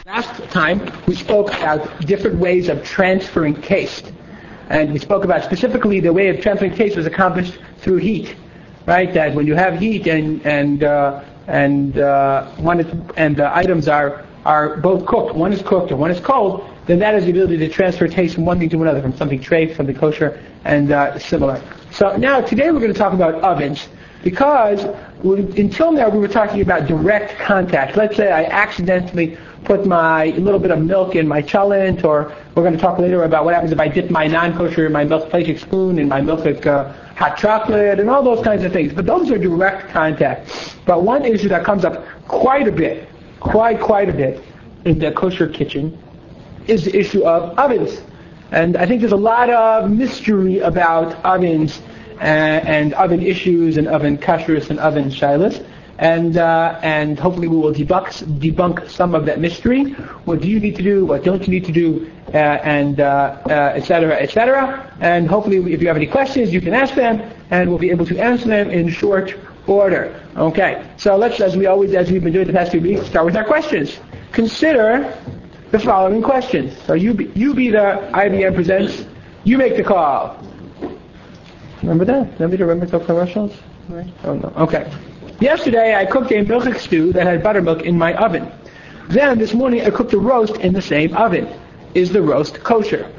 Last time we spoke about different ways of transferring taste. And we spoke about specifically the way of transferring taste was accomplished through heat. Right? That when you have heat and the items are both cooked, one is cooked and one is cold, then that is the ability to transfer taste from one thing to another, from something treif, something kosher, and similar. So now today we're going to talk about ovens, because until now we were talking about direct contact. Let's say I accidentally put my little bit of milk in my chalent, or we're going to talk later about what happens if I dip my non-kosher, my milk plagic spoon in my milk hot chocolate, and all those kinds of things. But those are direct contact. But one issue that comes up quite a bit in the kosher kitchen is the issue of ovens. And I think there's a lot of mystery about ovens and oven issues and oven kashrus and oven shilas. And hopefully we will debunk some of that mystery. What do you need to do? What don't you need to do? Et cetera. And hopefully if you have any questions, you can ask them, and we'll be able to answer them in short order. Okay, so let's, as we've been doing the past few weeks, start with our questions. Consider the following questions. So you be the IBM presents, you make the call. Remember that? Remember those commercials? Right? Oh no. Okay. Yesterday I cooked a milchik stew that had buttermilk in my oven. Then this morning I cooked a roast in the same oven. Is the roast kosher?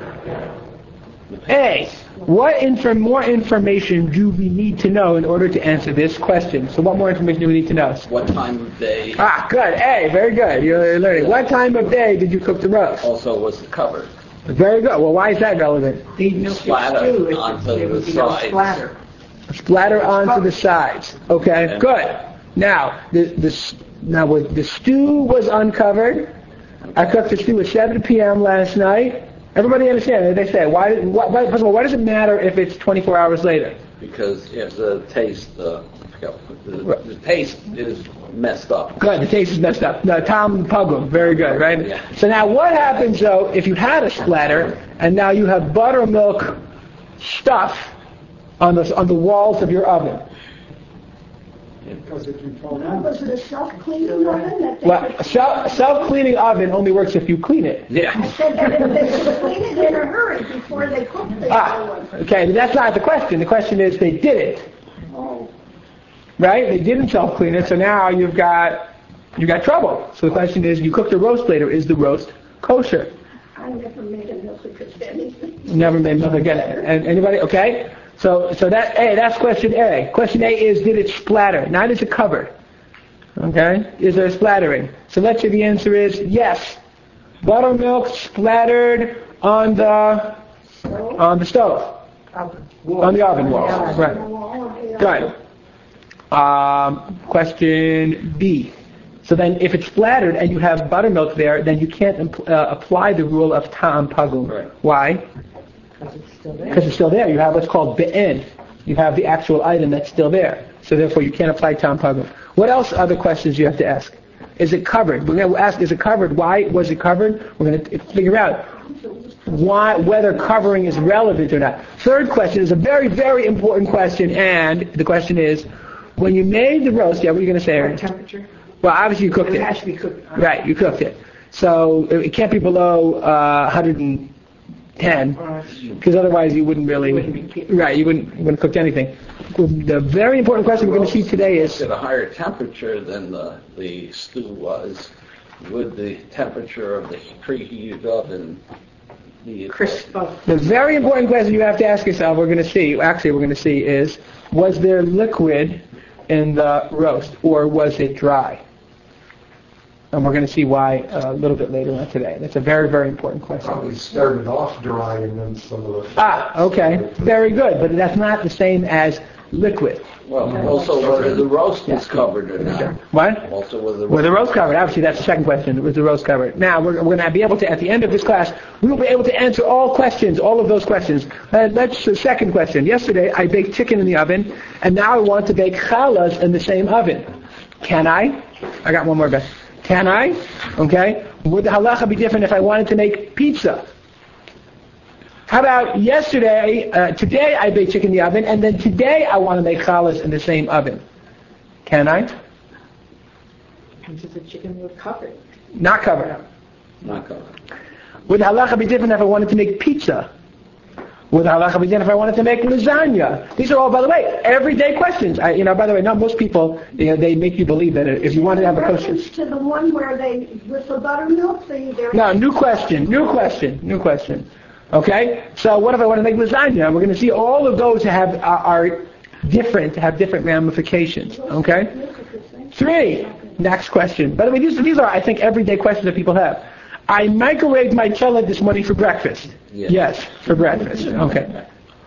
A. What more information do we need to know in order to answer this question? So what more information do we need to know? What time of day? Good. A. Very good. You're learning. What time of day did you cook the roast? Also, was it covered? Very good. Well, why is that relevant? Splatter onto the sides. Splatter onto the sides. Okay, good. Now, the stew was uncovered. I cooked the stew at 7 p.m. last night. Everybody understand what they say? First of all, why does it matter if it's 24 hours later? Because if the taste, the taste is messed up. Good, the taste is messed up. No, Tom Pugum, very good, right? Yeah. So now what happens though if you had a splatter and now you have buttermilk stuff on the walls of your oven? Was it a self-cleaning oven? Well, self-cleaning oven only works if you clean it. Yeah. I said that if they clean it in a hurry before they cook the other one. Okay, but that's not the question. The question is they did it. Oh. Right? They didn't self-clean it, so now you got trouble. So the question is, you cooked a roast later. Is the roast kosher? I never made a milchik of anything. Never made milk again. And anybody? Okay. So that's question A. Question A is, did it splatter? Not is it covered. Okay? Is there splattering? So let's say the answer is yes. Buttermilk splattered on the stove. On the oven wall. Right. Good. Question B. So then if it's splattered and you have buttermilk there, then you can't apply the rule of Ta'am Pagum. Right. Why? Because it's still there. You have what's called be'en. You have the actual item that's still there. So therefore you can't apply Ta'am Pagum. What else other questions you have to ask? Is it covered? We're going to ask, is it covered? Why was it covered? We're going to figure out whether covering is relevant or not. Third question is a very, very important question, and the question is, when you made the roast, what are you going to say, Aaron? Temperature? Well, obviously you cooked it. It has to be cooked. Right, you cooked it. So it can't be below 110, because otherwise you wouldn't really, you wouldn't have cooked anything. The very important question we're going to see today is, at a higher temperature than the stew was, would the temperature of the preheated oven be Crisp. the very important question you have to ask yourself, we're going to see is, was there liquid in the roast, or was it dry? And we're going to see why a little bit later on today. That's a very, very important question. Probably started off dry and then some of the... Okay. Very good. But that's not the same as liquid. Well, also whether the roast was covered or not. What? Also whether the roast covered? Obviously, that's the second question. Was the roast covered? Now, we're going to be able to, at the end of this class, we will be able to answer all of those questions. That's the second question. Yesterday, I baked chicken in the oven, and now I want to bake challahs in the same oven. Can I? I got one more, Beth. Can I? Okay. Would the halacha be different if I wanted to make pizza? How about today I baked chicken in the oven, and then today I want to make challahs in the same oven? Can I? Because the chicken was covered. Not covered. Not going. Would the halacha be different if I wanted to make pizza? Would the halacha be different if I wanted to make lasagna? These are all, by the way, everyday questions. By the way, not most people, they make you believe that if you want to have a kosher. Reference to the one where with the buttermilk thing there. No, new question. Okay? So what if I want to make lasagna? We're going to see all of those are different, have different ramifications. Okay? 3, next question. By the way, these are, I think, everyday questions that people have. I microwaved my chelad this morning for breakfast. Yes, for breakfast. Okay.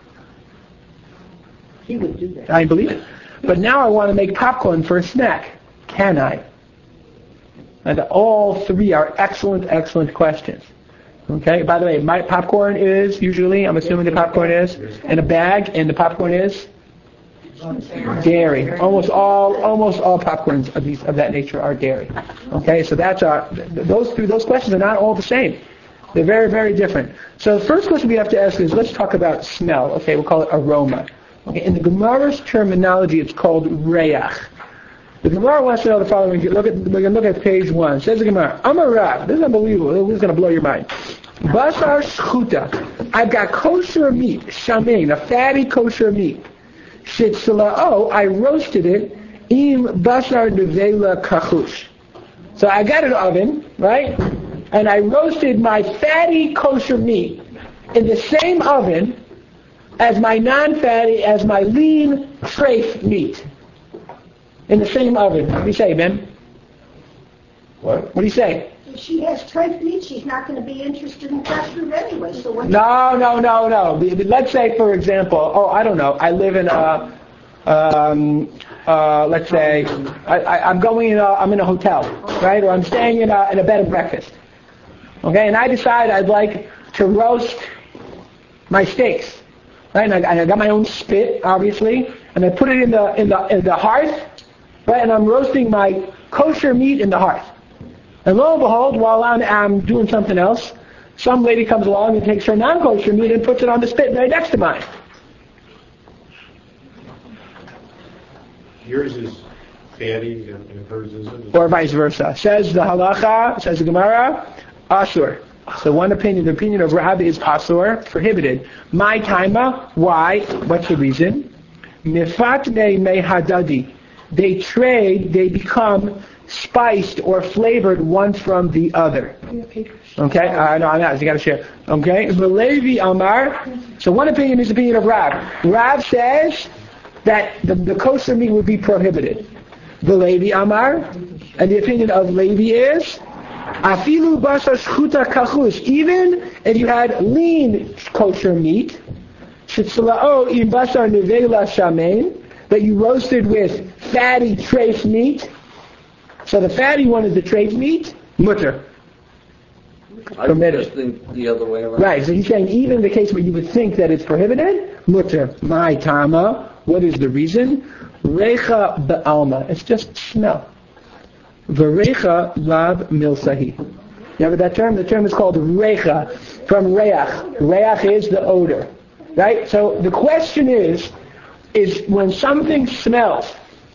He would do that. I believe it. But now I want to make popcorn for a snack. Can I? And all 3 are excellent questions. Okay? By the way, my popcorn is usually, I'm assuming the popcorn is, in a bag, and the popcorn is dairy. Almost all popcorns of that nature are dairy. Okay, so that's those questions are not all the same. They're very, very different. So the first question we have to ask is, let's talk about smell. Okay, we'll call it aroma. Okay, in the Gemara's terminology, it's called reach. The Gemara wants to know the following. We're going to look at page 1. Says the Gemara, Amar Rav. This is unbelievable. This is going to blow your mind. Basar shchuta. I've got kosher meat, shamein, a fatty kosher meat. Shitzla'o, I roasted it, im basar nevela kachush. So I got an oven, right? And I roasted my fatty kosher meat in the same oven as my non-fatty, as my lean treif meat. In the same oven. What do you say, Ben? What do you say? If she has treif meat, she's not going to be interested in fast food anyway. So what? No. Let's say, for example, I don't know. I live in let's say, I'm in a hotel, right? Or I'm staying in a bed and breakfast. Okay, and I decide I'd like to roast my steaks, right? And I got my own spit, obviously, and I put it in the hearth, right? And I'm roasting my kosher meat in the hearth. And lo and behold, while I'm doing something else, some lady comes along and takes her non-kosher meat and puts it on the spit right next to mine. Yours is fatty and hers isn't. Or vice versa. Says the halacha, says the Gemara, asur. So one opinion, the opinion of Rabbi is asur, prohibited. My taima, why? What's the reason? Mifatne me hadadi. They become spiced or flavored one from the other. Okay? No, I'm not. You got to share. Okay? V'levi amar. So one opinion is the opinion of Rav. Rav says that the kosher meat would be prohibited. V'levi amar. And the opinion of Levi is afilu basar shchuta kachus. Even if you had lean kosher meat, shitzla'o im basar nevela shamein, that you roasted with fatty treif meat. So the fatty one is the treif meat, mutter. Permitted. I think the other way around. Right, so he's saying even in the case where you would think that it's prohibited, mutter. My tama, what is the reason? Recha ba'alma, it's just smell. V'recha lav milsahi. You remember that term? The term is called recha, from reach. Reach is the odor. Right? So the question is when something smells,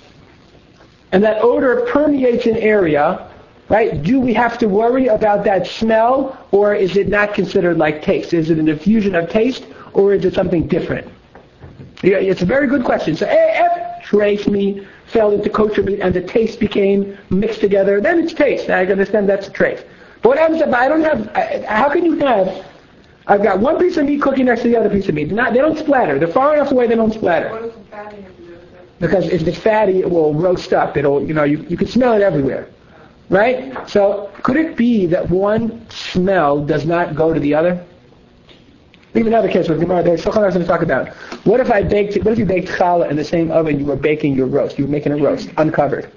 and that odor permeates an area, right? Do we have to worry about that smell, or is it not considered like taste? Is it an infusion of taste, or is it something different? Yeah, it's a very good question. So if treif meat fell into kosher meat and the taste became mixed together, then it's taste. I understand that's a treif. But what happens if I don't have? How can you have? I've got one piece of meat cooking next to the other piece of meat. They don't splatter. They're far enough away they don't splatter. What does the fatty have to do with it? Because if it's fatty, it will roast up. You can smell it everywhere. Right? So, could it be that one smell does not go to the other? Even another case with Gemara, there's Shulchan Aruch going to talk about. What if you baked challah in the same oven you were baking your roast? You were making a roast, uncovered.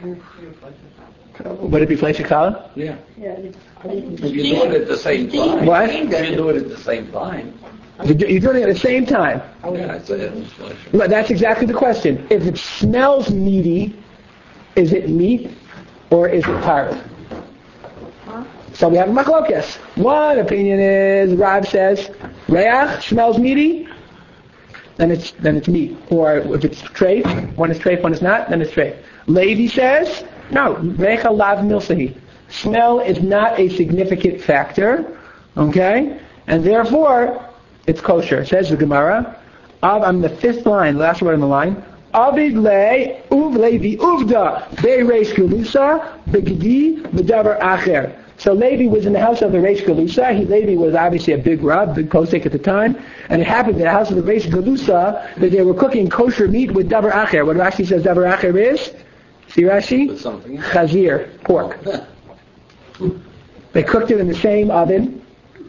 Would it be fleisha challah? Yeah. If you do it at the same time. What? If you do it at the same time. You're doing it at the same time. Yeah, I said it's fleisha. But that's exactly the question. If it smells meaty, is it meat or is it tart? So we have machlokes. One opinion is Rav says reach smells meaty, then it's meat. Or if it's treif, one is treif, one is not, then it's treif. Levi says no, recha lav milsahi. Smell is not a significant factor, okay? And therefore, it's kosher. It says the Gemara, on the fifth line, last word on the line, Avid le Levi uvda be'reish galusa begdi b'davar acher. So Levi was in the house of the Reish Galusa. Levi was obviously a big Rav, big posek at the time. And it happened in the house of the Reish Galusa that they were cooking kosher meat with davar acher. What Rashi says davar acher is? See Rashi? Chazir, pork. They cooked it in the same oven.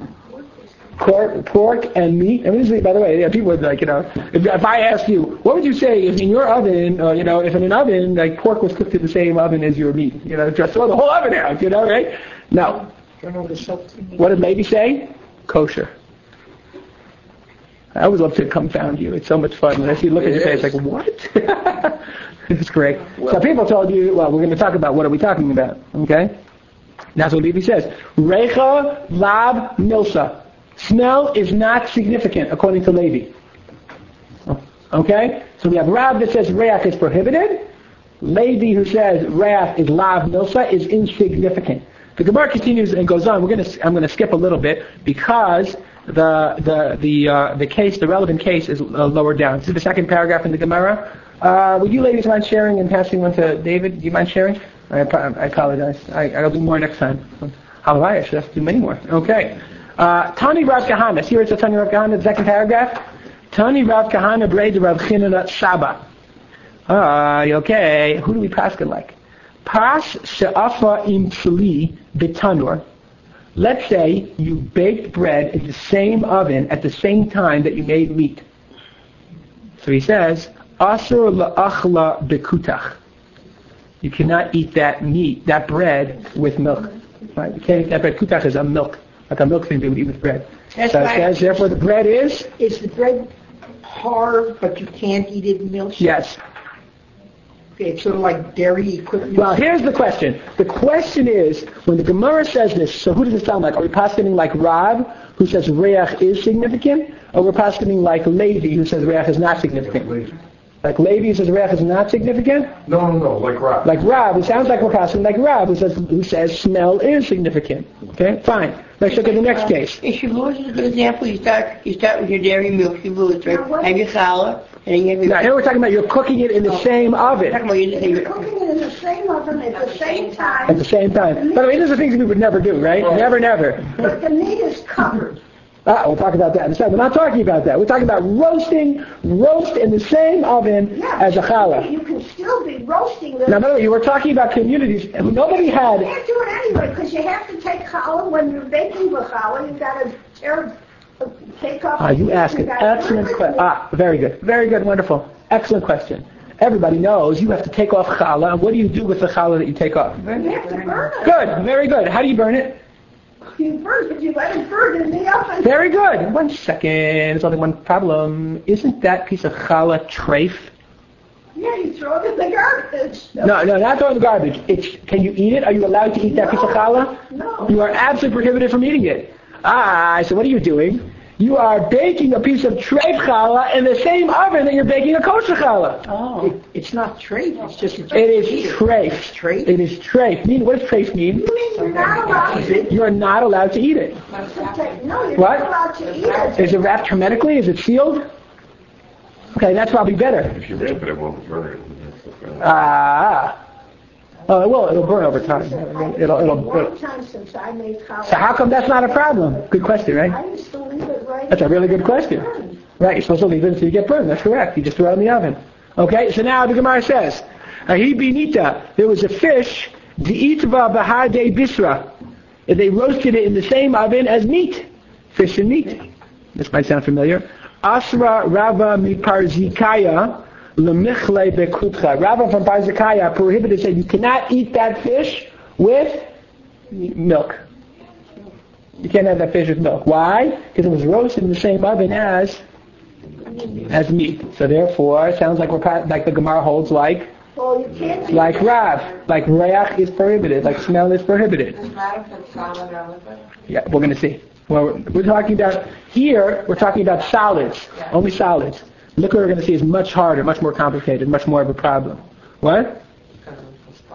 Pork and meat. And this is, by the way, people would like, if I asked you, what would you say if in your oven, if in an oven, like pork was cooked in the same oven as your meat? Just throw the whole oven out, right? No. What did Levi say? Kosher. I always love to confound you. It's so much fun. When I see you look at your face, like, what? It's great. So people told you, well, we're going to talk about what are we talking about, okay? That's what Levi says. Recha lab milsa. Smell is not significant according to Levi. Okay? So we have Rav that says reach is prohibited. Levi who says reach is lav milsa is insignificant. The Gemara continues and goes on. I'm going to skip a little bit because the case, the relevant case, is lower down. This is the second paragraph in the Gemara. Would you ladies mind sharing and passing one to David? Do you mind sharing? I apologize. I'll do more next time. Hallelujah, I should have to do many more. Okay. Tani Rav Kahana. See where it's a Tani Rav Kahana, the second paragraph? Tani Rav Kahana Breda Rav Chinana Shaba. Okay. Who do we paskin like? Pas she'afa im tzli betanur. Let's say you baked bread in the same oven at the same time that you made meat. So he says, asur la'achla bekutach. You cannot eat that meat, that bread, with milk. Right? You can't eat that bread. Kutach is a milk, like a milk thing they would eat with bread. That's so it says, therefore the bread is? Is the bread hard, but you can't eat it in milk? Yes. Okay, it's sort of like dairy equivalent. Well, here's the question. The question is, when the Gemara says this, so who does it sound like? Are we paskening like Rav, who says reach is significant? Or we're paskening like Levi, who says reach is not significant? Like Levi says reach is not significant? No, like Rav. Like Rav. It sounds like we're passing like Rav, who says smell is significant. Okay, fine. Let's look at the next case. In Shavuos is a good example. You start with your dairy milk, Shavuos, right? Have your challah, and then you have your... Now, here we're talking about you're cooking it in the same oven. You're cooking it in the same oven at the same time. At the same time. By the way, these are things we would never do, right? Never. But the meat is covered. We'll talk about that in a second. We're not talking about that. We're talking about roast in the same oven as a challah. You can still be roasting them. Now, by the way, you were talking about communities, and nobody had... You can't do it anyway, because you have to take challah when you're baking the challah. You've got to take off... You ask an excellent question. Very good. Very good. Wonderful. Excellent question. Everybody knows you have to take off challah, and what do you do with the challah that you take off? You have to burn it. Good. Very good. How do you burn it? You burn it, you let it burn in the oven. Very good. 1 second. There's only one problem. Isn't that piece of challah treif? Yeah, you throw it in the garbage. No, not throw it in the garbage. Can you eat it? Are you allowed to eat that piece of challah? No. You are absolutely prohibited from eating it. So what are you doing? You are baking a piece of treif challah in the same oven that you're baking a kosher challah. Oh. It's not treif. It's just... It is treif. Treif? It is treif. What does treif mean? You mean you're not allowed to eat it? You're not allowed to eat it. No, you're What? not allowed to eat it. Is it wrapped hermetically? Is it sealed? Okay, that's probably better. If you wrap it, it won't burn. Oh, it will. It'll burn over time. It'll. One time since I made challah. So how come that's not a problem? Good question, right? I used to leave it right. That's a really good question. Right, you're supposed to leave it until you get burned. That's correct. You just throw it in the oven. Okay, so now the Gemara says, Ahi binita, there was a fish, di'itva bahade bisra. They roasted it in the same oven as meat. Fish and meat. This might sound familiar. Asra Rava miparzikaya lemichle bekutcha. Rava from Parzikaya prohibited, said you cannot eat that fish with milk. You can't have that fish with milk. Why? Because it was roasted in the same oven as meat. So therefore, it sounds like like the Gemara holds like Rav. Like reach is prohibited. Like smell is prohibited. Yeah, we're going to see. Well, we're talking about here. We're talking about solids. Only solids. Liquor we're going to see is much harder, much more complicated, much more of a problem. What?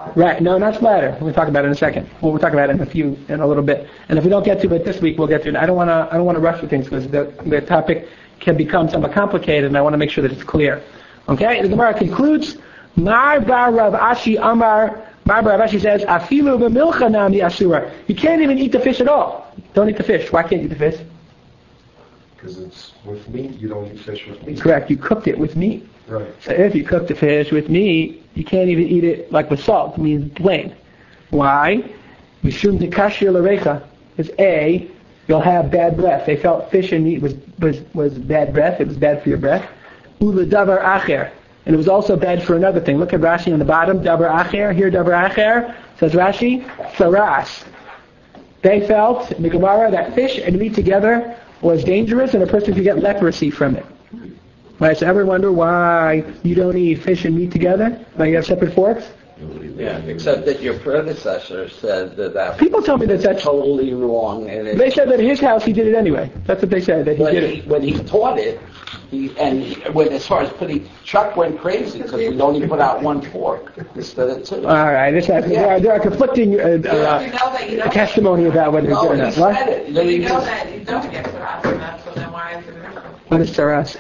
Right, no, not splatter. We'll talk about it in a second. Well, we'll talk about it in a little bit. And if we don't get to it this week, we'll get to it. I don't want to rush through things because the topic can become somewhat complicated, and I want to make sure that it's clear. Okay, the Gemara concludes. Mar bar Rav Ashi Amar. Mar bar Rav Ashi says, Afilu b'milcha nami asura. You can't even eat the fish at all. Don't eat the fish. Why can't you eat the fish? Because it's with meat. You don't eat fish with meat. Correct. You cooked it with meat. Right. So if you cook the fish with meat, you can't even eat it like with salt. It means plain. Why? Mishum dekashir l'recha. Is A, you'll have bad breath. They felt fish and meat was bad breath. It was bad for your breath. Ula davar acher. And it was also bad for another thing. Look at Rashi on the bottom. Davar acher. Here, davar acher. Says Rashi, saras. They felt, in the Gemara, that fish and meat together was dangerous and a person could get leprosy from it. Right, so ever wonder why you don't eat fish and meat together? Why you have separate forks? Yeah, except that your predecessor said that People tell me that's totally wrong. And they said that at his house he did it anyway. That's what they said, that he did it. When he taught it, as far as Chuck went crazy because we only put out one fork instead of two. All right, there are conflicting testimony about whether he did or not. What? You know that you don't get saras from that, so then why is it? What is saras?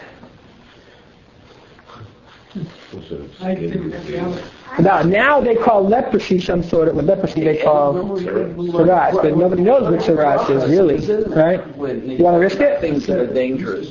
Now they call leprosy some sort of, leprosy they call saras, but nobody knows what saras is really, right? You want to risk it? Things that are dangerous.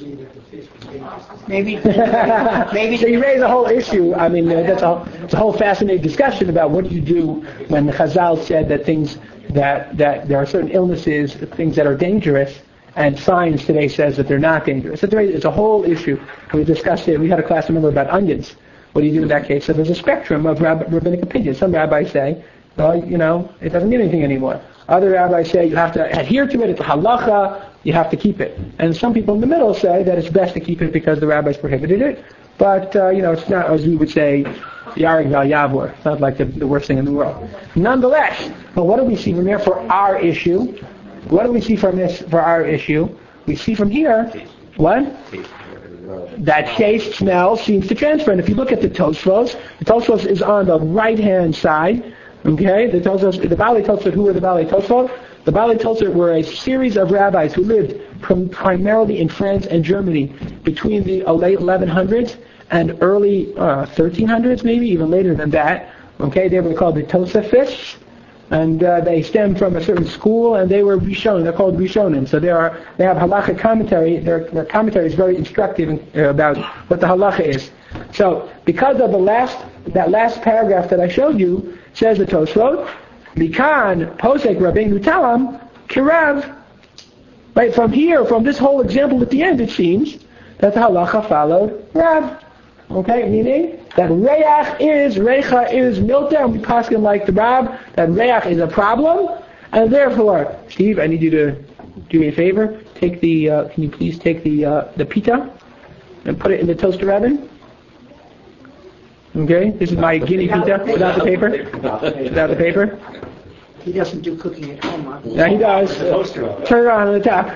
Maybe. So you raise a whole issue. I mean, it's a whole fascinating discussion about what do you do when the Chazal said that things that there are certain illnesses, things that are dangerous, and science today says that they're not dangerous. It's a whole issue. We discussed it. We had a class, remember, about onions. What do you do in that case? So there's a spectrum of rabbinic opinions. Some rabbis say, well, it doesn't mean anything anymore. Other rabbis say you have to adhere to it. It's a halacha. You have to keep it. And some people in the middle say that it's best to keep it because the rabbis prohibited it. But, it's not, as we would say, Yarek Val Yavor. It's not like the worst thing in the world. Nonetheless, but what do we see from here for our issue? What do we see from this for our issue? We see from here, what? That taste, smell seems to transfer. And if you look at the Tosfos is on the right-hand side. Okay? The Baalei Tosfos, who were the Baalei Tosfos? The Baalei Tosfos were a series of rabbis who lived primarily in France and Germany between the late 1100s and early 1300s, maybe even later than that. Okay? They were called the Tosafists. And they stem from a certain school, and they were Rishonim. They're called Rishonim. So they have halacha commentary. Their commentary is very instructive about what the halacha is. So because of that last paragraph that I showed you, says the Tosfot, Mikan posek Rabbeinu Talam kirav. Right from here, from this whole example at the end, it seems that the halacha followed Rav. Okay, meaning that Reach is Milta, and we paskin like the Rab, that Reach is a problem, and therefore, Steve, I need you to do me a favor. Can you please take the pita and put it in the toaster oven? Okay, this is my guinea pita without the paper. Without the paper. He doesn't do cooking at home, huh? Yeah, he does. Turn it on the top.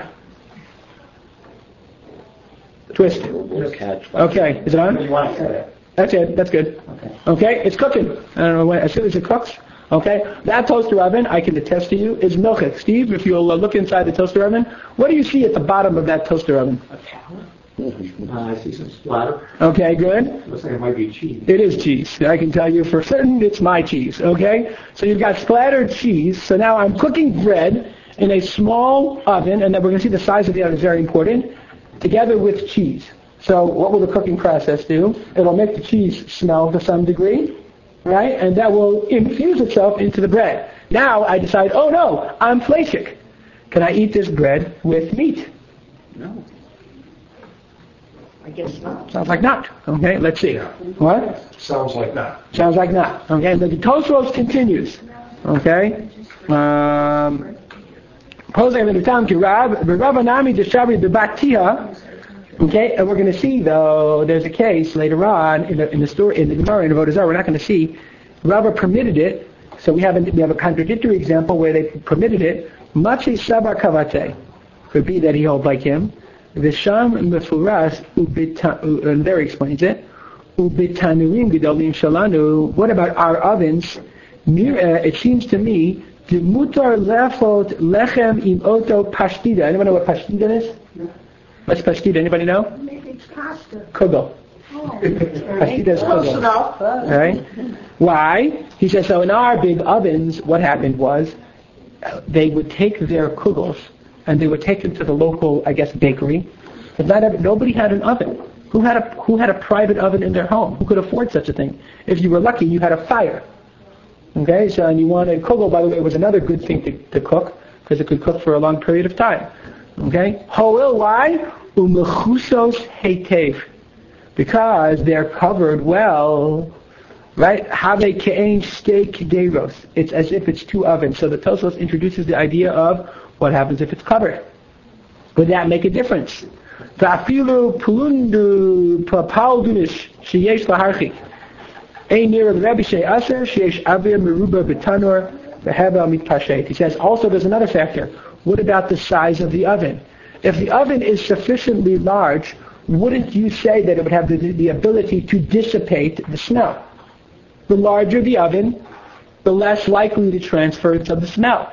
Twist. Okay, is it on? That's it. That's good. Okay, it's cooking. I don't know when. As soon as it cooks, okay. That toaster oven, I can attest to you, is milchik. Steve, if you'll look inside the toaster oven, what do you see at the bottom of that toaster oven? I see some splatter. Okay, good. Looks like it might be cheese. It is cheese. I can tell you for certain it's my cheese. Okay, so you've got splattered cheese. So now I'm cooking bread in a small oven, and then we're going to see the size of the oven is very important. Together with cheese. So what will the cooking process do? It'll make the cheese smell to some degree, right? And that will infuse itself into the bread. Now I decide, oh no, I'm fleshik. Can I eat this bread with meat? No. I guess not. Sounds like not. Okay, let's see. What? Sounds like not. Sounds like not. Okay, the Tosfos continues. Okay. Okay, and we're going to see though there's a case later on in the story in the Gemara in Avodah Zarah. We're not going to see Rava permitted it, so we have a contradictory example where they permitted it. Machi Sabar Kavate could be that he holds like him. Visham Mefuras and there he explains it. Ubitanuim Gedolim Shalanu. What about our ovens It seems to me, the mutar lefot lechem im oto pashtida. Anyone know what pashtida is? What's pashtida? Anybody know? Maybe it's pasta. Kugel. Oh. Pashtida is Close kugel. enough. All right. Why? He says, so in our big ovens, what happened was they would take their kugels and they would take them to the local, I guess, bakery. But nobody had an oven. Who had a private oven in their home? Who could afford such a thing? If you were lucky, you had a fire. Okay, so and you wanted kugel, by the way, was another good thing to cook because it could cook for a long period of time. Okay, hoil, why? Umechusos heitev, because they're covered well. Right? Have ke'ein steak deiros. It's as if it's two ovens. So the Tosfos introduces the idea of what happens if it's covered. Would that make a difference? Va'afilu pulundu papaldunish sheyesh laharchik. Ein near the Rebbe she'aser sheyesh avir meruba betanor v'heba mitpashet. He says also there's another factor. What about the size of the oven? If the oven is sufficiently large, wouldn't you say that it would have the ability to dissipate the smell? The larger the oven, the less likely to transfer some of the smell.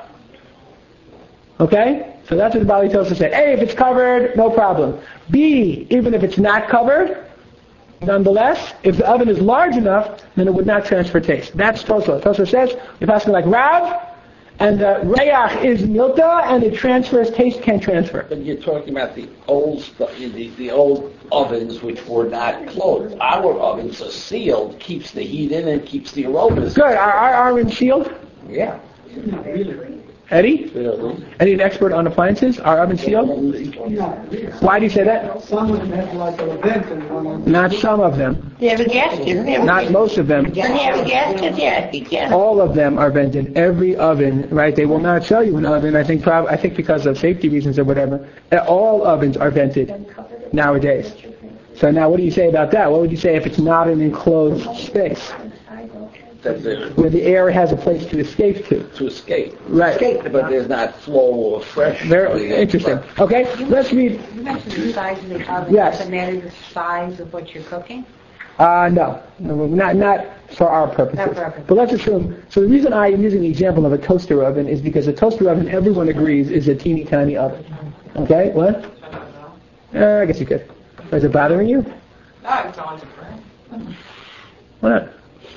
Okay? So that's what the Bali Tosa said. A, if it's covered, no problem. B, even if it's not covered, nonetheless, if the oven is large enough, then it would not transfer taste. That's Tosa. Tosa says, you're passing like Rav, and the Reyach is Milta, and it transfers, taste can't transfer. But you're talking about the old stuff, the old ovens which were not closed. Our ovens are sealed, keeps the heat in and keeps the aromas. Good. Are ovens sealed? Yeah. Eddie? Really? Eddie, an expert on appliances? Are ovens sealed? Why do you say that? Some of them have like a vent in one of them. Not some of them. They have a gasket. Not most of them. They have a gasket, yeah. You can. All of them are vented. Every oven, right? They will not sell you an oven. I think because of safety reasons or whatever. All ovens are vented nowadays. So now, what do you say about that? What would you say if it's not an enclosed space where the air has a place to escape to? To escape. Right. But there's not flow of fresh. Very interesting. Okay, let's read. You mentioned the size of the oven. Yes. Does it matter the size of what you're cooking? No, not for our purposes. Not for our purposes. But let's assume. So the reason I am using the example of a toaster oven is because a toaster oven, everyone agrees, is a teeny tiny oven. Okay, what? I guess you could. Is it bothering you? No, it's not different. Why not?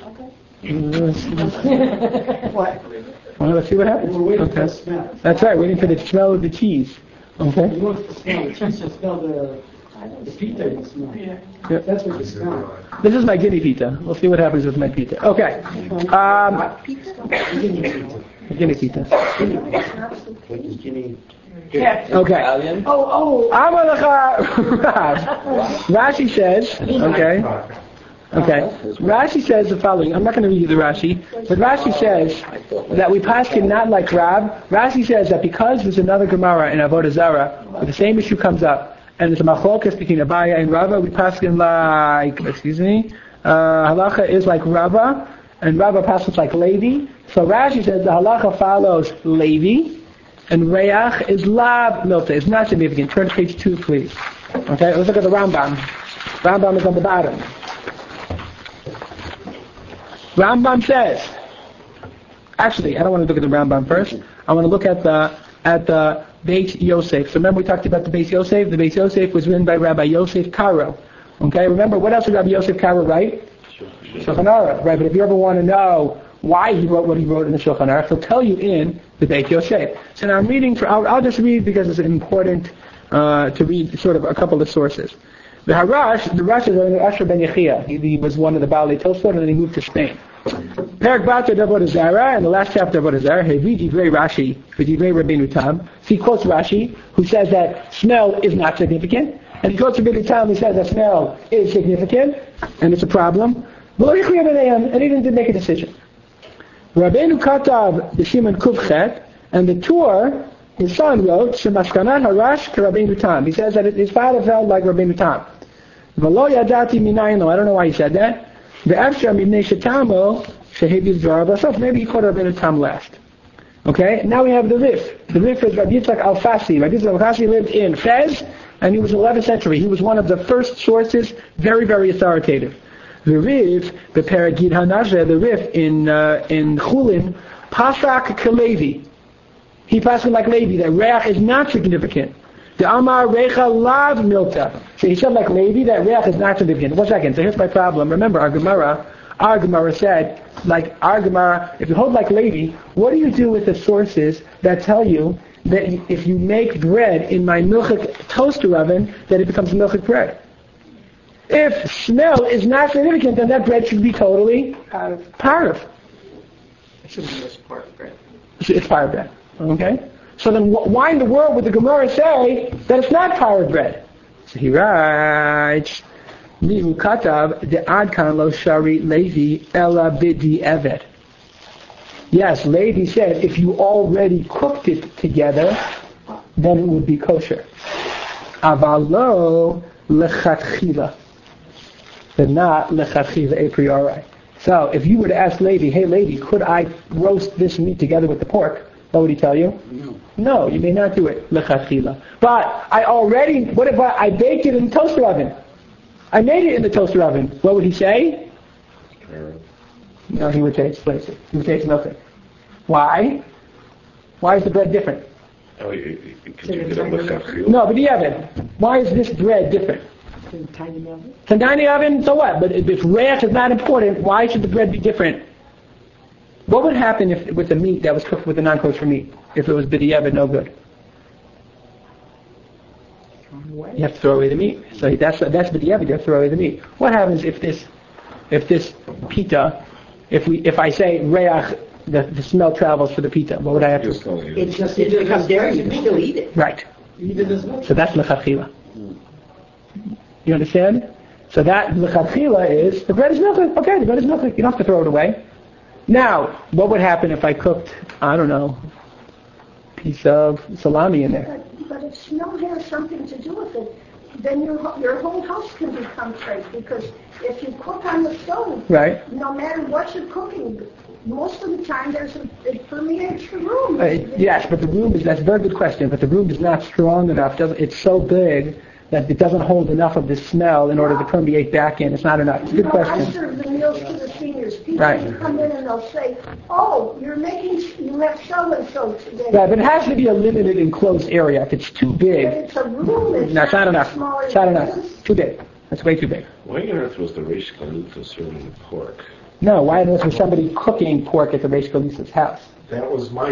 What? Well, let's see what happens. We're waiting for the Okay. smell. That's right, waiting for the smell of the cheese. Okay. You want to smell the cheese, you smell the pita you smell. Yep. That's what you smell. This is my guinea pita. We'll see what happens with my pita. Okay. Guinea pita. Okay. Italian? Amalacha Rav. Rashi says, okay. Rashi says the following. I'm not going to read you the Rashi, but Rashi says that we paskin not like Rav. Rashi says that because there's another Gemara in Avodah Zarah, where the same issue comes up, and there's a machlokas between Abaya and Rava, we paskin like, halacha is like Rava, and Rava passes like Levi. So Rashi says the halacha follows Levi, and Reach is Lab Milta. It's not significant. Turn to page 2, please. Okay, let's look at the Rambam. Rambam is on the bottom. Rambam says, actually, I don't want to look at the Rambam first. I want to look at the Beis Yosef. So remember we talked about the Beis Yosef? The Beis Yosef was written by Rabbi Yosef Karo. Okay, remember, what else did Rabbi Yosef Karo write? Shulchan Aruch, right? But if you ever want to know why he wrote what he wrote in the Shulchan Aruch, he'll tell you in the Beis Yosef. So now I'm reading, I'll just read because it's important to read sort of a couple of sources. The Rosh is Asher ben Yechia. He was one of the Baalei Tosfot, and then he moved to Spain. Perak Bata Avodah Zarah, in the last chapter of Avodah Zarah, Hevi Divrei Rashi, Divrei Rabbeinu Tam. So he quotes Rashi, who says that smell is not significant, and he quotes Rabbeinu Tam, who says that smell is significant, and it's a problem. And he didn't make a decision. Rabbeinu Katav B'Shimon Kuvchet, and the Tur, his son wrote, Shemashkanat Harash Rabbeinu Tam. He says that his father felt like Rabbeinu Tam. V'lo yadati minayno. I don't know why he said that. Ve'afshar mibnei shetamo sheheviz dvar b'asaf. Maybe he called Rabbeinu Tam last. Okay. Now we have the Rif. The Rif is Rabbi Yitzchak Alfasi. Rabbi Yitzchak Alfasi lived in Fez, and he was 11th century. He was one of the first sources, very, very authoritative. The Riv, the Paragid Hanazeh, the Riv in Chulin, Pasak Kalevi. He passed like Levi, that Reach is not significant. The Amar Recha Lav Milta. So he said like Levi, that Reach is not significant. 1 second, so here's my problem. Remember, our Gemara said, like our Gemara, if you hold like Levi, what do you do with the sources that tell you that if you make bread in my milchik toaster oven, that it becomes milchik bread? If smell is not significant, then that bread should be totally parv. It shouldn't be just part of bread. It's parv bread. Okay? So then why in the world would the Gemara say that it's not parv bread? So he writes, Mi'u katav de adkan lo shari Levi ela bidi evet. Yes, Levi said if you already cooked it together, then it would be kosher. Avalo lechatchila. But not lechatchila a priori. So if you were to ask Levi, hey Levi, could I roast this meat together with the pork? What would he tell you? No, you may not do it lechatchila. But what if I baked it in the toaster oven? I made it in the toaster oven. What would he say? No, he would say it's flaky. He would say it's nothing. Why? Why is the bread different? No, but the oven. Why is this bread different? It's in a tiny oven. It's a tiny oven, so what? But if reach is not important, why should the bread be different? What would happen if with the meat that was cooked with the non-kosher meat? If it was b'diavad, no good. You have to throw away the meat. So that's b'diavad. You have to throw away the meat. What happens if this pita, if I say reach, the smell travels for the pita? What would I have to? It becomes dairy. You can still eat it. Right. Even as much. So that's lechatchila. You understand? So that lechatchila is the bread is milchik. Okay, the bread is milchik. You don't have to throw it away. Now, what would happen if I cooked, I don't know, a piece of salami in there? But if smell has something to do with it, then your whole house can become treif, because if you cook on the stove, right, no matter what you're cooking, most of the time it permeates the room. Yes, but the room that's a very good question, but the room is not strong enough. It's so big that it doesn't hold enough of the smell in order to permeate back in. It's not enough. It's a good question. I serve the meals to the seniors. People right. come in and they'll say, oh, you have so-and-so today. Right, but it has to be a limited enclosed area. If it's too big, but it's a room. It's not enough. It's not enough. Too big. That's way too big. Why on earth was the Reish Galuta serving the pork? No, why on earth was somebody cooking pork at the Reish Galusa's house? That was my...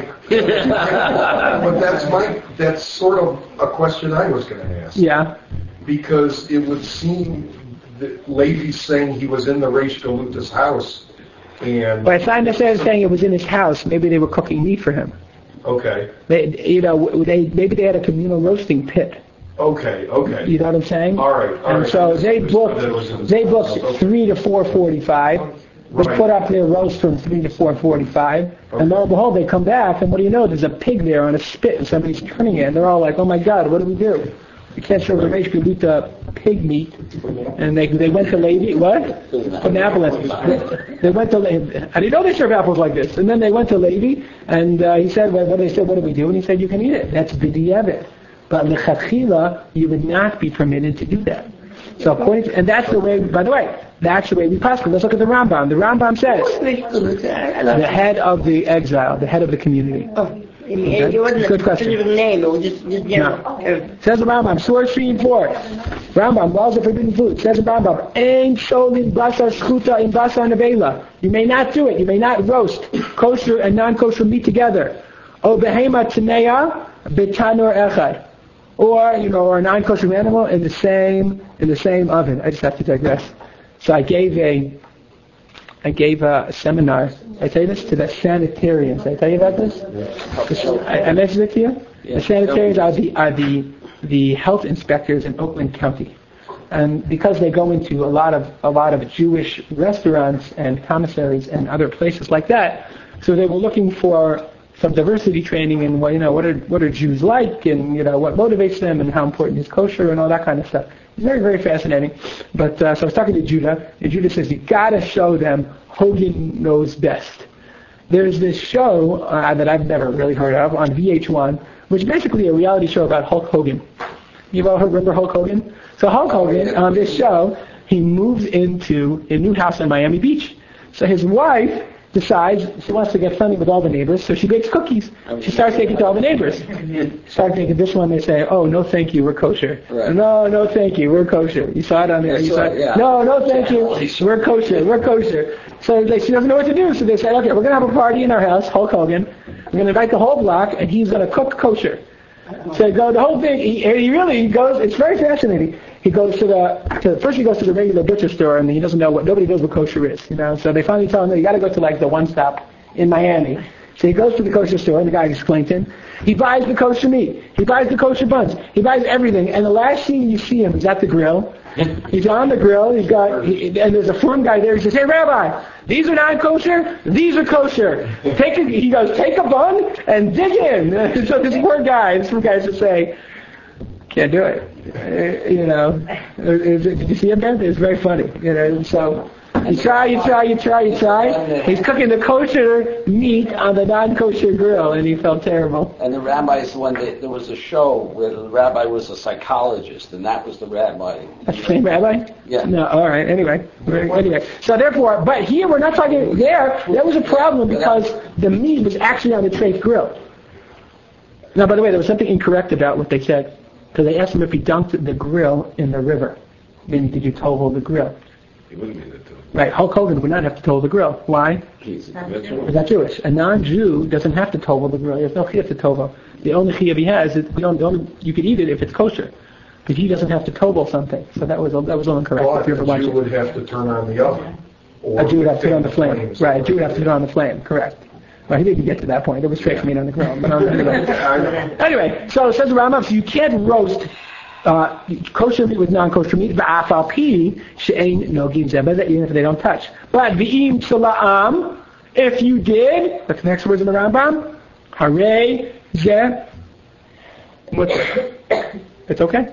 but that's sort of a question I was going to ask. Yeah. Because it would seem that Levi's saying he was in the Reish Galuta's house, and... But it's not necessarily saying it was in his house. Maybe they were cooking meat for him. Okay. Maybe they had a communal roasting pit. Okay. You know what I'm saying? All right. And so they booked 3 to 4:45. Let's put up their roast from 3 to 4:45, and lo and behold, they come back, and what do you know? There's a pig there on a spit, and somebody's turning it, and they're all like, "Oh my God, what do we do? We can't serve the Reish Galuta pig meat." And they went to Levi. What? From apples. They went to Levi. I didn't know they serve apples like this. And then they went to Levi, and he said, "What do we do?" And he said, "You can eat it. That's b'diavad. But lechatchila, you would not be permitted to do that." So and that's the way, by the way, that's the way we pass. Let's look at the Rambam. The Rambam says, the head of the exile, the head of the community. It wasn't good question. A name, it was just general. No. Says the Rambam, source 3 and 4. Rambam, laws of forbidden food. Says the Rambam, Ein sholin basar shchuta in basar nevela. You may not do it. You may not roast kosher and non-kosher meat together. O behema tneya betanur echad. Or a non-kosher animal in the same oven. I just have to digress. So I gave a seminar. I tell you this to the sanitarians. Did I tell you about this? I mentioned it to you. The sanitarians are the health inspectors in Oakland County, and because they go into a lot of Jewish restaurants and commissaries and other places like that, so they were looking for some diversity training in what are Jews like, and what motivates them, and how important is kosher, and all that kind of stuff. It's very, very fascinating. But so I was talking to Judah, and Judah says you got to show them Hogan Knows Best. There's this show that I've never really heard of on VH1, which is basically a reality show about Hulk Hogan. You all remember Hulk Hogan? So Hulk Hogan on this show he moves into a new house in Miami Beach. So his wife decides she wants to get funny with all the neighbors, so she bakes cookies. She starts taking to all the neighbors. Start taking this one, they say, "Oh, no thank you, we're kosher." Right. No thank you, we're kosher. You saw it on there. I You saw saw it, yeah. No thank you, we're kosher. So she doesn't know what to do, so they say, "Okay, we're going to have a party in our house, Hulk Hogan. We're going to invite the whole block, and he's going to cook kosher." So go the whole thing. He really goes. It's very fascinating. He goes first he goes to the regular butcher store, and he doesn't know nobody knows what kosher is, So they finally tell him that you got to go to like the One Stop in Miami. So he goes to the kosher store, and the guy explains to him. He buys the kosher meat. He buys the kosher buns. He buys everything. And the last scene you see him is at the grill. He's on the grill. And there's a foreign guy there. He says, "Hey, Rabbi, these are not kosher. These are kosher. He goes, take a bun and dig in." So this poor guy to say, "Can't do it." Did you see him there? It's very funny. So you try. He's cooking the kosher meat on the non-kosher grill, and he felt terrible. And the rabbis, there was a show where the rabbi was a psychologist, and that was the rabbi. That's the same rabbi? Yeah. No, all right, anyway. So therefore, but here we're not talking, there was a problem because the meat was actually on the treif grill. Now, by the way, there was something incorrect about what they said, because they asked him if he dunked the grill in the river. Meaning, did you tovel the grill? He wouldn't need it to. Right, Hulk Hogan would not have to tovel the grill. Why? He's not Jewish. A non-Jew doesn't have to tovel the grill. He has no chiyuv to tovel. The only chiyuv he has is you could eat it if it's kosher, but he doesn't have to tovel something. So that was all incorrect. But If you ever watch a Jew it. would have to turn on the oven. A Jew would have to turn on the flame. Right, a Jew would have to turn on the flame. Correct. Well, he didn't get to that point. There was treif meat on the grill. But anyway, so it says the Rambam, so you can't roast kosher meat with non-kosher meat, even if they don't touch. But v'im tzala'am, if you did, that's the next words in the Rambam, harei zeh, what's it? It's okay.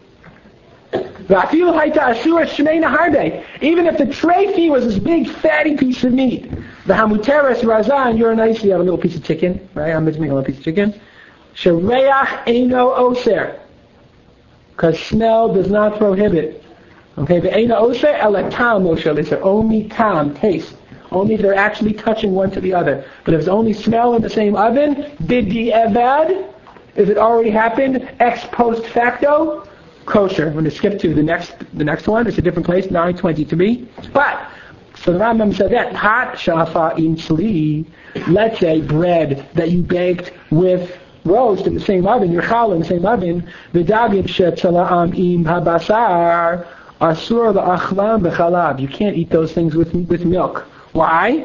Even if the treifi was this big fatty piece of meat, the hamuteres razan, you're nice, you have a little piece of chicken, right? I'm making a little piece of chicken. Shereach eino oser. Because smell does not prohibit. Okay, the eina oser elatam Moshe. They say only tam, taste. Only if they're actually touching one to the other. But if it's only smell in the same oven, bidi evad, if it already happened, ex post facto, kosher. I'm going to skip to the next one. It's a different place, 923. But so the Rambam said that hot shafa im tzli. Let's say bread that you baked with roast in the same oven, your challah in the same oven, the dagim shetzala'am im habasar asur la'achlam b'chalav. You can't eat those things with milk. Why?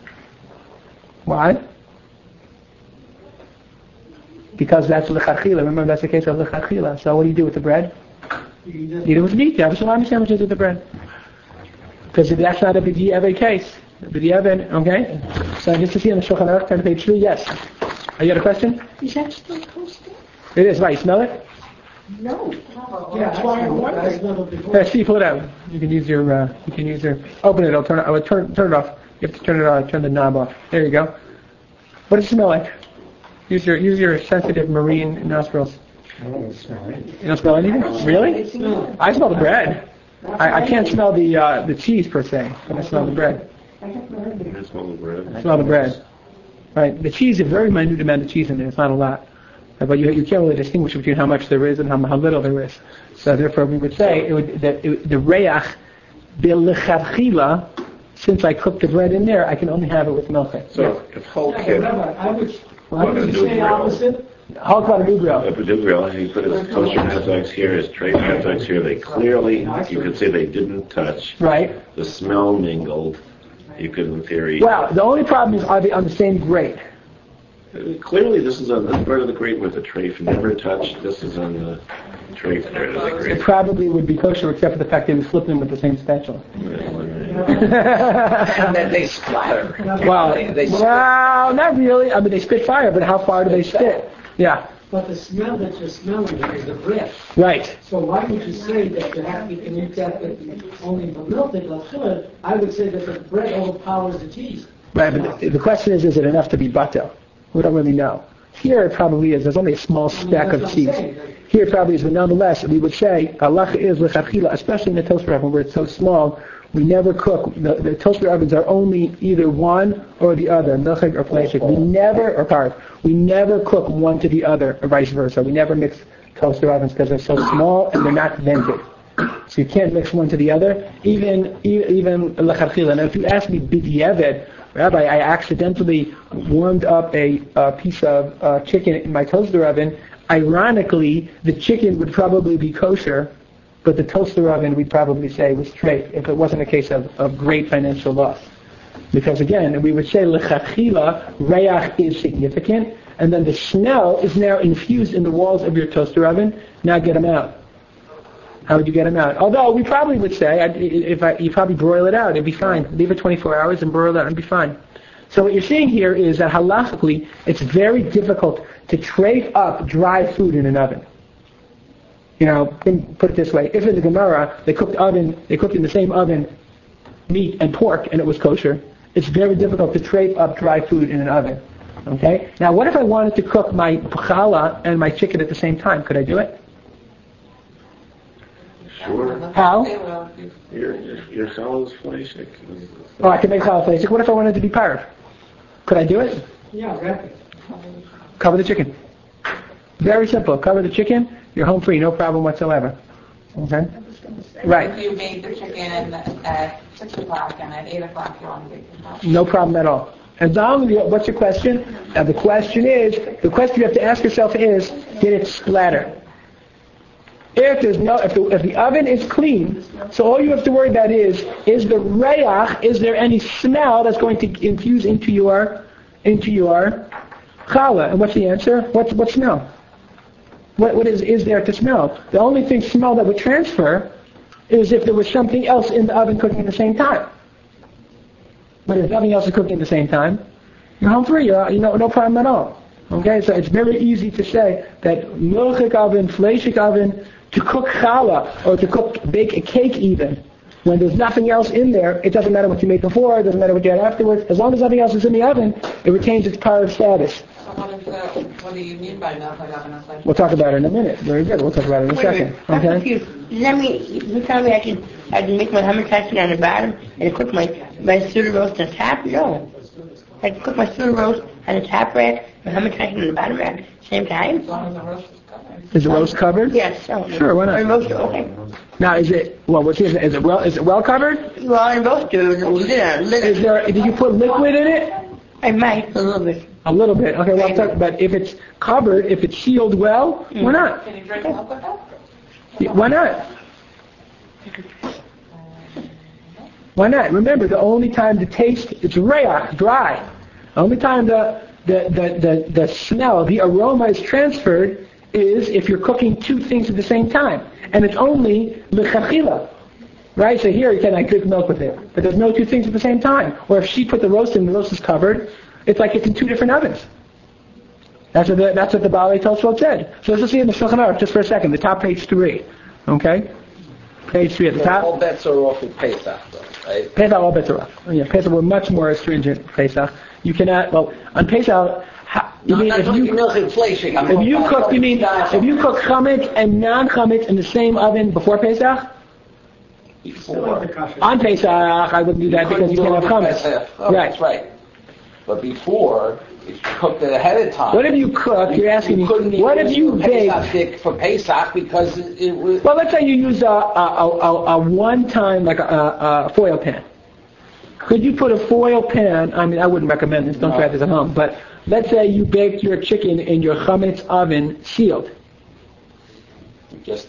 Because that's l'chachila. Remember, that's the case of l'chachila. So what do you do with the bread? You eat it with meat. You have salami sandwiches with the bread. Because that's not a b'di'evet case. B'di'evet, okay? So just to see on the Shulchan Aruch, turn to page 3, yes. You got a question? Is that still toasted? It is, right. Smell it? No. Yeah, that's why I'm wondering. Here, Steve, pull it out. You can use your, open it, turn it off. You have to turn the knob off. There you go. What does it smell like? Use your sensitive marine nostrils. I don't smell it. You don't smell anything? Really? I smell the bread. I can't smell the cheese per se, but I smell the bread. You smell the bread? I smell the bread. Right. The cheese, a very minute amount of cheese in there. It's not a lot. But you can't really distinguish between how much there is and how little there is. So therefore we would say the reach bil-lechavchila, since I cooked the bread in there, I can only have it with milk. So if Hulk had I would say opposite. Hulk bought a new grill. Up a new grill, he put his kosher hot dogs here, his tray hot dogs here. They clearly, you could say they didn't touch. Right. The smell mingled. You could, in theory. Well, the only problem is, are they on the same grate? Clearly, this is on this part of the grate with the treif never touched. This is on the treif part of the grate. It probably would be kosher, except for the fact they was flipping them with the same spatula. And then they splatter. Well, They spit. well, not really. I mean, they spit fire, but how far do they spit? Yeah. But the smell that you're smelling is the bread. Right. So why would you say that you can eat that with only the milk that lachud? I would say that the bread overpowers the cheese. Right, but the question is it enough to be batel? We don't really know. Here it probably is. There's only a small speck of cheese. Here it probably is, but nonetheless, we would say, halacha is l'chachila, especially in the toaster oven where it's so small, we never cook. The toaster ovens are only either one or the other, milchig or fleishig. We never cook one to the other, or vice versa. We never mix toaster ovens because they're so small and they're not vented. So you can't mix one to the other, even l'chachila. Now if you ask me b'diavad, Rabbi, I accidentally warmed up a piece of chicken in my toaster oven. Ironically, the chicken would probably be kosher, but the toaster oven we'd probably say was treif if it wasn't a case of great financial loss. Because again, we would say l'chachila, reach is significant, and then the smell is now infused in the walls of your toaster oven. Now get them out. How would you get them out? Although we probably would say, you probably broil it out, it'd be fine. Leave it 24 hours and broil it out and be fine. So what you're seeing here is that halachically, it's very difficult to treif up dry food in an oven. Put it this way: if in the Gemara they cooked in the same oven meat and pork and it was kosher, it's very difficult to treif up dry food in an oven. Okay. Now, what if I wanted to cook my challah and my chicken at the same time? Could I do it? Sure. How? Your challah is fleishig. Oh, I can make challah fleishig. What if I wanted to be parv? Could I do it? Yeah, right. Cover the chicken. Very simple. Cover the chicken. You're home free. No problem whatsoever. Okay? Right. If you made the chicken at 6 o'clock and at 8 o'clock you want to bake it. No problem at all. And what's your question? Now the question you have to ask yourself is, did it splatter? If the oven is clean, so all you have to worry about is the reach, is there any smell that's going to infuse into your challah? And what's the answer? What smell? What is there to smell? The only smell that would transfer is if there was something else in the oven cooking at the same time. But if nothing else is cooking at the same time, you're home free. No problem at all. Okay, so it's very easy to say that milchik oven, fleishik oven, to cook challah or to bake a cake even, when there's nothing else in there, it doesn't matter what you made before, it doesn't matter what you had afterwards. As long as nothing else is in the oven, it retains its parv status. So what do you mean by milchik oven and fleishik? We'll talk about it in a minute. Very good. We'll talk about it in a second. I'm Okay. confused. Does that mean you tell me I can make my hammer on the bottom and cook my pseudo roast on top? No. I can cook my pseudo roast on the top rack, my hammer on the bottom rack, same time. As long as the roast is covered. Is the roast covered? Yes. Sure. Why not? Or roast, okay. Now, is it well covered? Well, in roasted, Did you put liquid in it? I might a little bit. A little bit. Okay. Well, but if it's covered, if it's sealed well, why not? Can you drink milk with that? Why not? Why not? Remember, the only time the taste, it's reach, dry. The only time the smell, the aroma is transferred is if you're cooking two things at the same time. And it's only l'chachila. Right? So here, can I drink milk with it? But there's no two things at the same time. Or if she put the roast in, the roast is covered, it's like it's in two different ovens. That's what the Baalei Tosfot said. So let's see in the Shulchan Aruch just for a second. The top page 3. Okay? Page 3 at the top. All bets are off with Pesach, though, right? Pesach, all bets are off. Yeah, Pesach, we're much more stringent Pesach. You cannot, on Pesach, if you cook chametz and non-chametz in the same oven before Pesach? Before. On Pesach, I wouldn't do that because you can't have chametz. Right. That's right. But before, if you cooked it ahead of time. What if you cook? You're asking me. What if you bake for Pesach because it was? Well, let's say you use a one-time like a foil pan. Could you put a foil pan? I mean, I wouldn't recommend this. Don't try this at home. But let's say you baked your chicken in your chametz oven sealed. Just.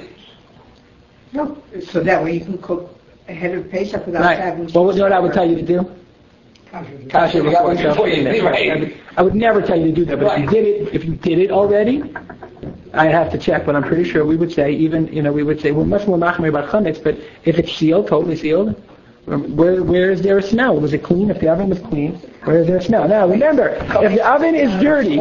No, so that way you can cook ahead of Pesach without having. Well, you know what I would tell you to do? Kasha before I would never tell you to do that, but if you did it already, I'd have to check, but I'm pretty sure we would say, we're much more machmir about chametz, but if it's sealed, totally sealed, where is there a smell? Was it clean? If the oven was clean, where is there a smell? Now remember, if the oven is dirty,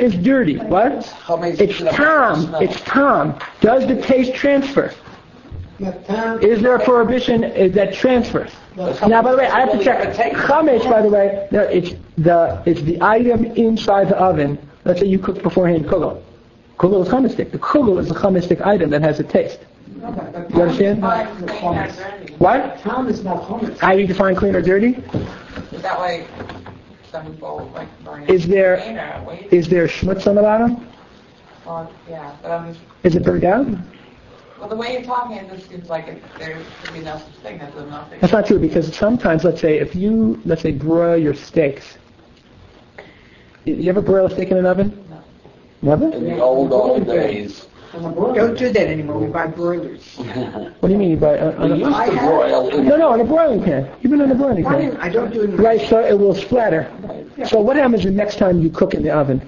what? It's Tom. Does the taste transfer? Is there a prohibition that transfers? Now, by the way, I have to check. Chametz, by the way, no, it's the item inside the oven. Let's say you cooked beforehand kugel. Kugel is chametz. The kugel is a chametz item that has a taste. You understand? What? Tom is not chametz. How do you define clean or dirty? That way, some people like burning. Is there schmutz on the bottom? Well, yeah, but Is it burned out? well, the way you're talking, it just seems like there should be no such thing as a nothing. That's not true because sometimes, let's say broil your steaks. You ever broil a steak in an oven? No. Never? In the old days. Don't do that anymore. We buy broilers. What do you mean? You buy We used to broil in No, on a broiling pan. Even on a broiling pan. I don't do it. Right, so it will splatter. So what happens the next time you cook in the oven?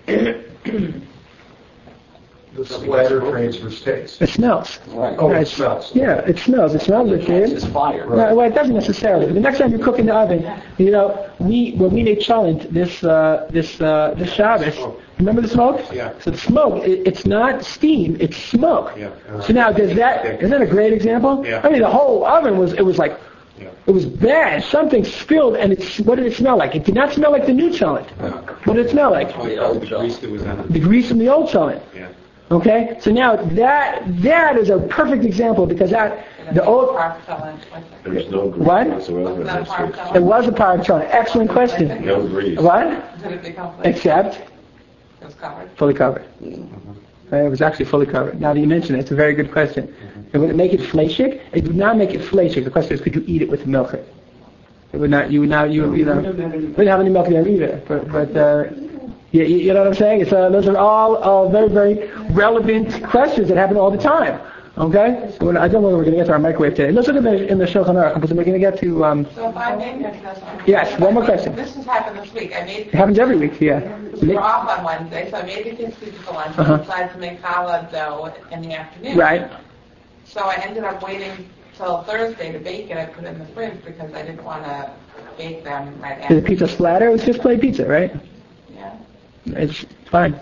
The splatter transfers taste. It smells. Right. Oh, it smells. Yeah, it smells. It smells It liquid. catches fire. No, well, it doesn't necessarily. The next time you cook in the oven, when we made chalent this Shabbos, remember the smoke? Yeah. So the smoke, it's not steam, it's smoke. Yeah. So now, isn't that a great example? Yeah. I mean, the whole oven was bad. Something spilled, and what did it smell like? It did not smell like the new chalent. What did it smell like? The grease from the old chalent. Yeah. Okay, so now that is a perfect example because the old There's no grease What? whatsoever in this food. it was a park challenge. Excellent question. No grease. What? Did it become like Except it was covered? fully covered. It was actually fully covered. Now that you mention it, it's a very good question. And would it make it fleshig? It would not make it fleshig. The question is, could you eat it with milk? It would not. You wouldn't have any milk there either. But you know what I'm saying? Those are all very, very relevant questions that happen all the time. Okay? So I don't know whether we're going to get to our microwave today. Let's look in the Shulchan Aruch because we're going to get to. So if I made this, Yes, one more question. This has happened this week. It happens every week, yeah. We're off on Wednesday, so I made the kids food for lunch and decided to make challah dough in the afternoon. Right. So I ended up waiting till Thursday to bake it. I put it in the fridge because I didn't want to bake them right after. Did the pizza splatter? It was just plain pizza, right? Yeah. It's fine.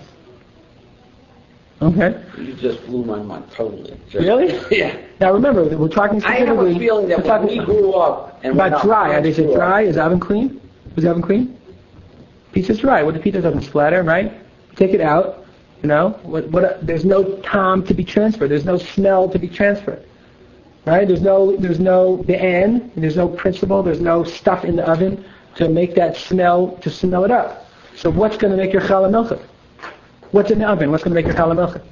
Okay. You just blew my mind totally. Really? Yeah. Now remember, we're talking I have specifically. a feeling that when we grew up and about dry. Is it dry? Is the oven clean? Was the oven clean? Pizza's dry. Well, the pizza doesn't splatter, right? Take it out. There's no tom to be transferred. There's no smell to be transferred. Right? There's no there's no principle. There's no stuff in the oven to make that smell it up. So what's going to make your challah milchik? What's in the oven? What's going to make your challah milchik?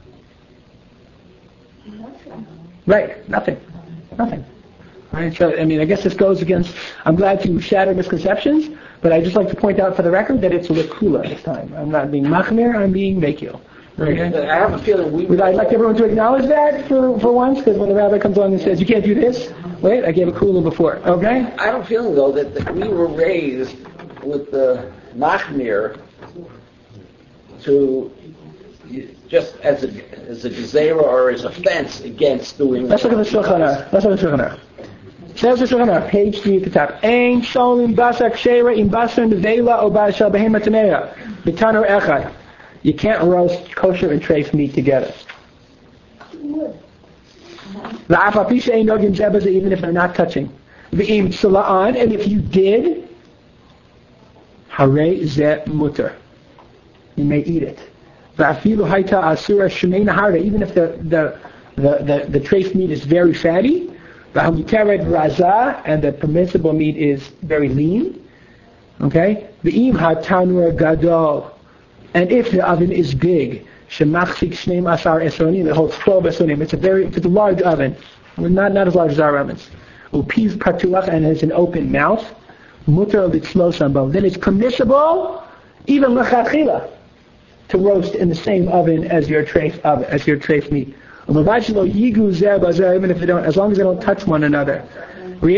Right, nothing. Right. So I guess this goes against. I'm glad to shatter misconceptions, but I just like to point out for the record that it's lekula this time. I'm not being machmir. I'm being mekil. Okay? I have a feeling I'd like everyone to acknowledge that for once, because when the rabbi comes along and says you can't do this, wait, I gave a kula before. Okay. I have a feeling though that we were raised with the machmir to just as a gezerah or as a fence against doing. Let's look at the Shulchan Aruch. Says the Shulchan Aruch, page 3 at the top. Ein sholim basak sheira im basar nevela o ba'ashal behema tameya b'tanur echad. You can't roast kosher and treif meat together. La'af apisha ein nogin zebazah, even if they're not touching. V'im tzula'an, and if you did, harei zeh muter. You may eat it. V'afilu haita asura shemei nahara, even if the treif meat is very fatty. V'hamuteret raza, and the permissible meat is very lean. Okay? V'im hatanur gadol, and if the oven is big, shemachzik shneim asar esonim, it holds 12 esonim. It's a large oven, not as large as our ovens. Upiv patuach, and has an open mouth. Mutar litzlosam, then it's permissible, even lechatchila, to roast in the same oven as your treif meat. Even if they don't, as long as they don't touch one another. And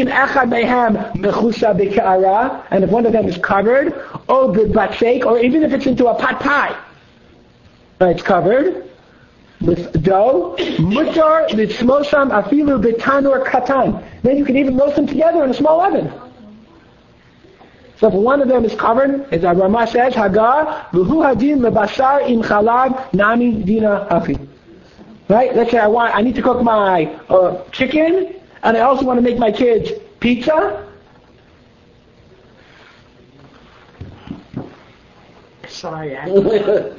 if one of them is covered, or even if it's into a pot pie, it's covered with dough, mutar litzmosam afilu b'tanur katan. Then you can even roast them together in a small oven. So if one of them is covered, as Rama says, Hagar, v'hu hadin lebasar im chalav nami dina afi. Right? Let's say I need to cook my chicken, and I also want to make my kids pizza. Sorry, That's what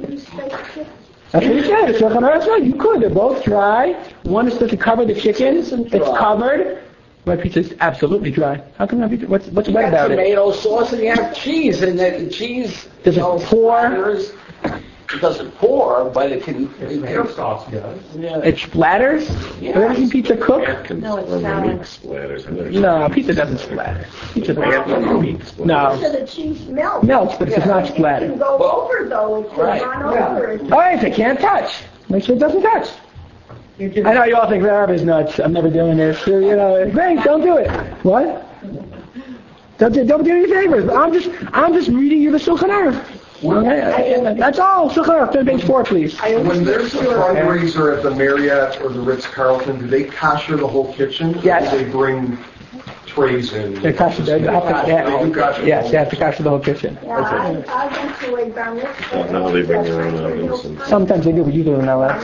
he said. You could. They're both dry. One is supposed to cover the chicken. It's covered. My pizza is absolutely dry. How come my pizza? What's wet about it? Tomato sauce and you have cheese, and the cheese does it pour? It doesn't pour, but it can. Tomato sauce does. Yeah. It splatters. Yeah. But everything pizza cook? No, it's not. No, pizza doesn't splatter. Pizza doesn't. No. So the cheese melts. Melts, but it does not splatter. It can go over though. It can run over. All right, it can't touch. Make sure it doesn't touch. I know you all think Rav is nuts. I'm never doing this. Great, don't do it. What? Don't do any favors. I'm just reading you the Shulchan Aruch. Okay, that's all. Shulchan Aruch, turn to page 4, please. When there's a fundraiser at the Marriott or the Ritz-Carlton, do they kosher the whole kitchen? Yes. Or do they bring trays in? They kosher. They have to kosher the whole kitchen. Yeah, I went to a bar mitzvah. No, they bring their own ovens. Sometimes they do, but usually they're not allowed to.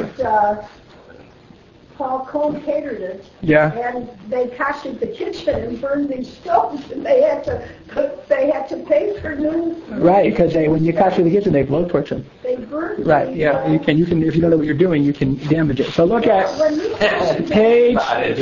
Paul Cole catered it. Yeah. And they koshered the kitchen and burned these stoves, and they had to pay for new. Right, because when you kosher the kitchen, they blowtorch them. They burned. Right. Yeah. You can. If you don't know what you're doing, you can damage it. So look at page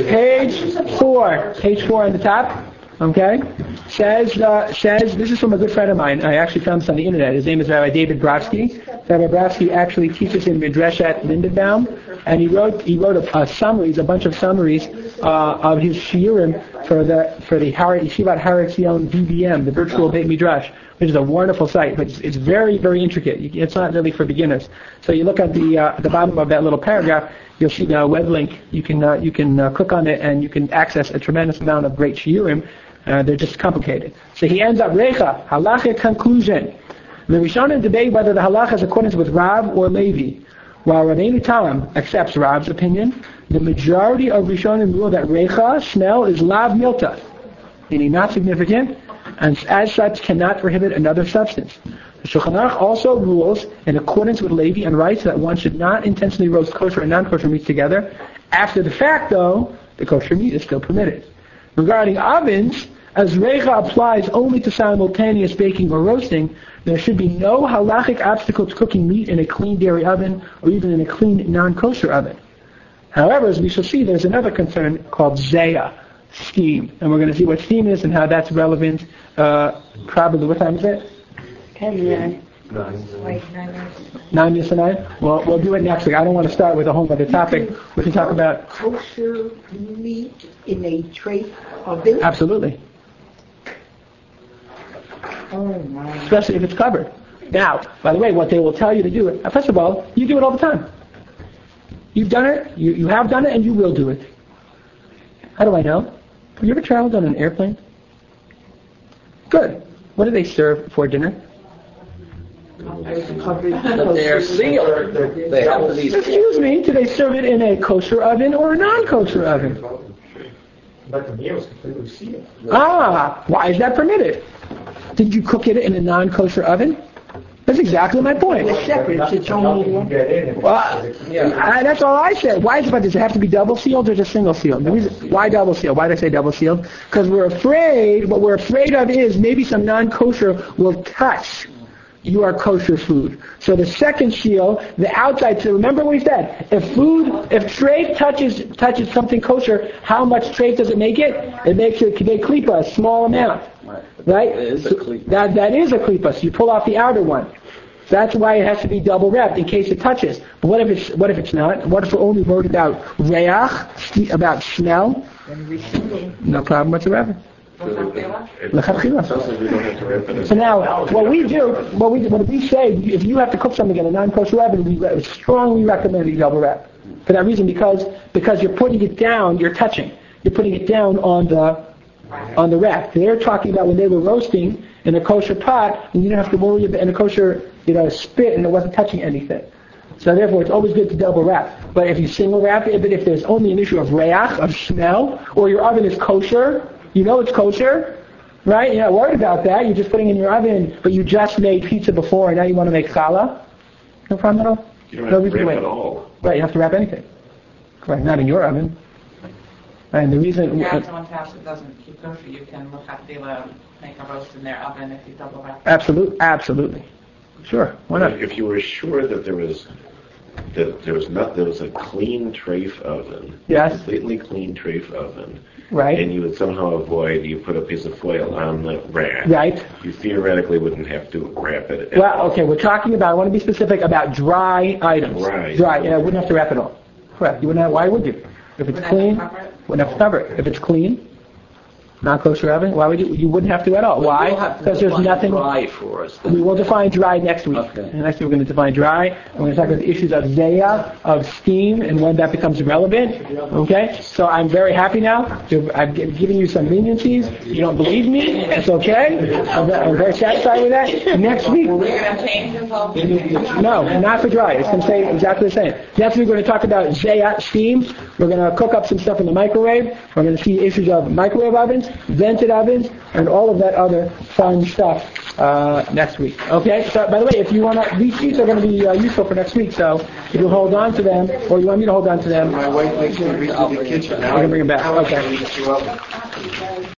4. Page 4 on the top. Okay. Says this is from a good friend of mine. I actually found this on the internet. His name is Rabbi David Brovsky. Rabbi Brovsky actually teaches in Midrash at Lindenbaum, and he wrote a bunch of summaries of his shiurim for the Yeshivat Har Etzion BBM, the virtual Beit Midrash, which is a wonderful site, but it's very, very intricate. It's not really for beginners. So you look at the bottom of that little paragraph, you'll see the web link. You can click on it and you can access a tremendous amount of great shiurim. They're just complicated. So he ends up Recha, halachic conclusion. The Rishonim debate whether the halacha is accordance with Rav or Levi. While Rabbeinu Tam accepts Rav's opinion, the majority of Rishonim rule that Recha, smell, is lav milta, meaning not significant, and as such cannot prohibit another substance. The Shulchan Aruch also rules, in accordance with Levi, and writes that one should not intentionally roast kosher and non-kosher meats together. After the fact, though, the kosher meat is still permitted. Regarding ovens, as Recha applies only to simultaneous baking or roasting, there should be no halachic obstacle to cooking meat in a clean dairy oven or even in a clean non-kosher oven. However, as we shall see, there's another concern called Zayah, steam. And we're going to see what steam is and how that's relevant. Probably, what time is it? 10:09. 9 minutes to 9? Well, we'll do it next week. I don't want to start with a whole other topic. We can talk about kosher meat in a tray oven. Absolutely. Oh my. Especially if it's covered. Now, by the way, what they will tell you to do, first of all, you do it all the time. You've done it, you have done it, and you will do it. How do I know? Have you ever traveled on an airplane? Good. What do they serve for dinner? But they're sealed. They have to be sealed. Excuse me, do they serve it in a kosher oven or a non-kosher oven? But the meal is completely sealed. Why is that permitted? Did you cook it in a non-kosher oven? That's exactly my point. It's separate. It's only one. That's all I said. Why does it have to be double sealed or just single sealed? Why double sealed? Why did I say double sealed? Because what we're afraid of is maybe some non-kosher will touch your kosher food. So the second seal, the outside, so remember what he said, if treif touches something kosher, how much treif does it make it? It makes it klipa, a small amount. Right? That is a klipa. That is a klipa, so you pull off the outer one. That's why it has to be double wrapped in case it touches. But what if it's not? What if we're only worried about reach, about smell? No problem whatsoever. So now, what we say, if you have to cook something in a non-kosher oven, we strongly recommend you double wrap. For that reason, because you're putting it down, you're touching. You're putting it down on the rack. They're talking about when they were roasting in a kosher pot, and you didn't have to worry about in a kosher, spit, and it wasn't touching anything. So therefore, it's always good to double wrap. But if you single wrap it, but if there's only an issue of reach, of smell, or your oven is kosher, you know it's kosher, right? You're not worried about that. You're just putting it in your oven, but you just made pizza before, and now you want to make challah. No problem at all. You don't have to wrap it all. Right, you have to wrap anything. Correct. Not in your oven. And the reason... If you have someone's house that doesn't keep kosher, you can look up the make a roast in their oven if you double wrap. Absolutely. Sure. Why not? If you were sure that there was a clean trafe oven, yes, completely clean trafe oven, right, and you would somehow avoid, you put a piece of foil on the rack, right, you theoretically wouldn't have to wrap it. Well, okay, we're talking about, I want to be specific about dry items. Dry, yeah, wouldn't have to wrap it all. Correct. You wouldn't have, why would you? If it's clean, wouldn't have to cover it. If it's clean, not kosher oven, why would you wouldn't have to at all. Why? Because there's nothing dry for us. We will define dry next week. Okay. And next week we're going to define dry. And we're going to talk about the issues of zeya, of steam, and when that becomes relevant. Okay? So I'm very happy now. I've given you some leniencies. You don't believe me. It's okay. I'm very satisfied with that. Next week... Are you going to change this whole thing? No, not for dry. It's going to stay exactly the same. Next week we're going to talk about zeya, steam. We're going to cook up some stuff in the microwave. We're going to see issues of microwave ovens, vented ovens, and all of that other fun stuff next week. Okay? So, by the way, if you want to, these sheets are going to be useful for next week, so if you hold on to them, or you want me to hold on to them, My wife makes me reach to the kitchen. I can bring them back. Okay.